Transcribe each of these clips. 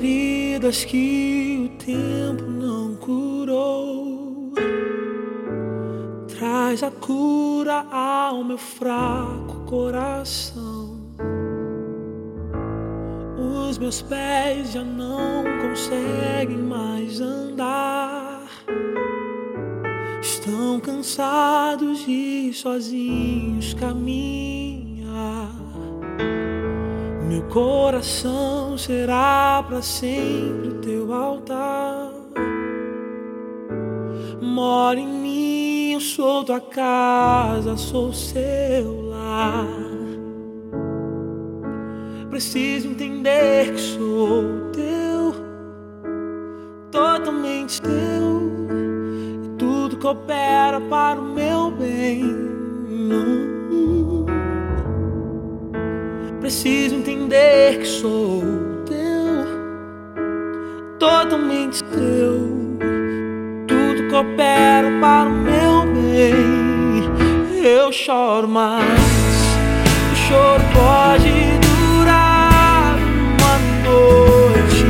feridas que o tempo não curou. Traz a cura ao meu fraco coração. Os meus pés já não conseguem mais andar. Estão cansados de sozinhos caminhar. Meu coração será para sempre o teu altar. Mora em mim, eu sou tua casa, sou seu lar. Preciso entender que sou teu, totalmente teu, e tudo coopera para o meu bem. Preciso entender que sou teu, totalmente teu, tudo coopera para o meu bem. Eu choro, mas o choro pode durar uma noite,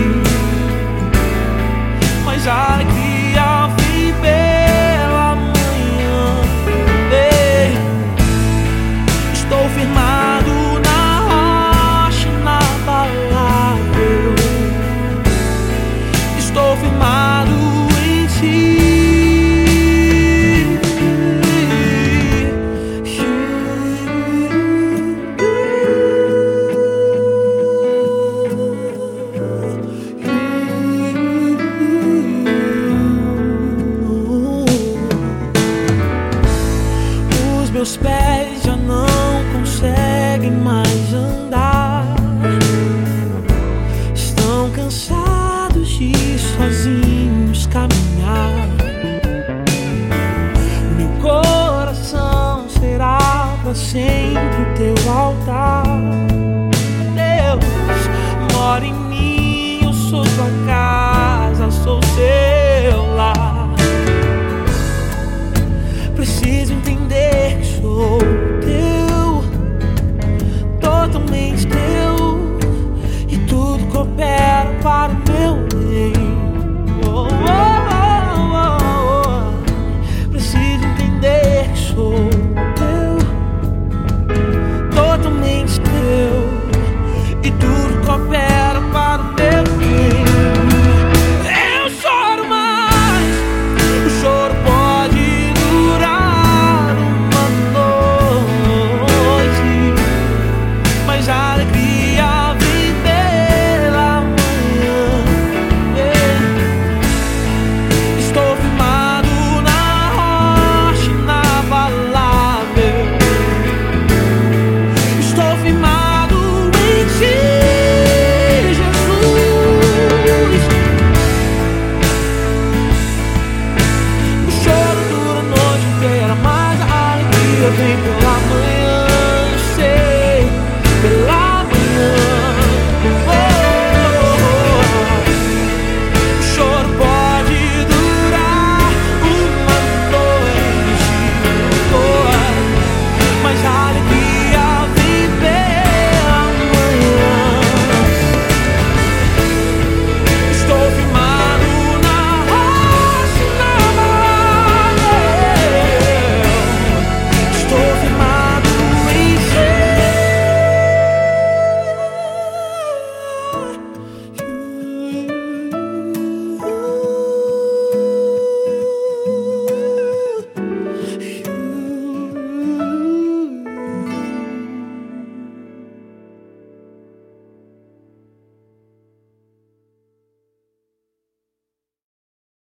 mas a alegria vem pela manhã. Ei, estou firmado na rocha, na palavra. Estou firmado em ti. Meus pés já não conseguem mais andar. Estão cansados de sozinhos caminhar. Meu coração será para sempre o teu altar.